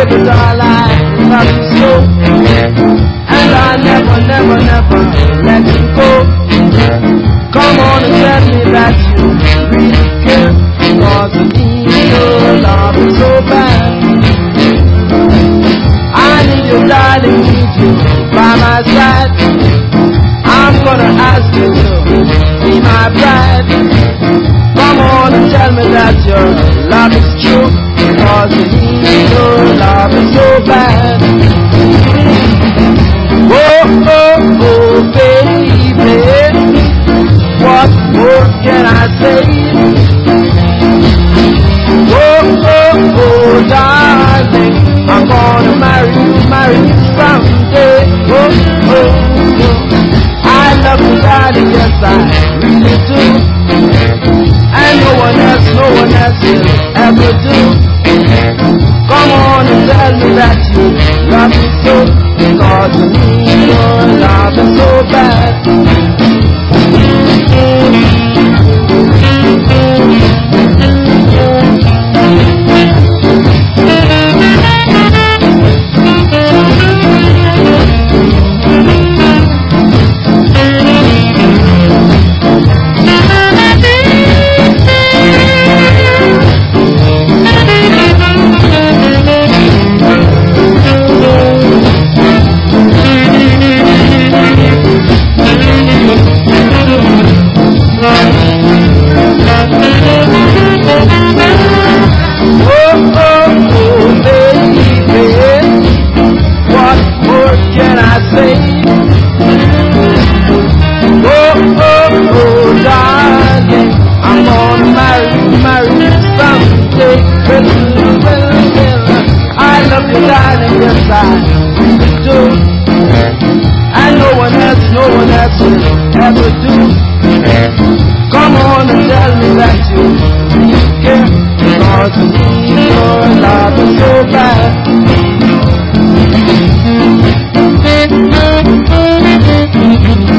baby doll, I love you so, and I never, never, never let you go. Come on and tell me that you really care, 'cause I need your love is so bad. I need you, darling, need you by my side. I'm gonna ask you to be my bride. Come on and tell me that your love is true, 'cause I need your love is so bad. Oh, oh, oh, baby, what more can I say? Oh, oh, oh, darling, I'm gonna marry you someday. Oh, oh, oh, I love you, darling, yes I really do. And no one else will ever do. Come on and tell me that you love me so, 'cause to me your love is so bad. Ever do. Come on and tell me that you care, 'cause to me your love is so bad.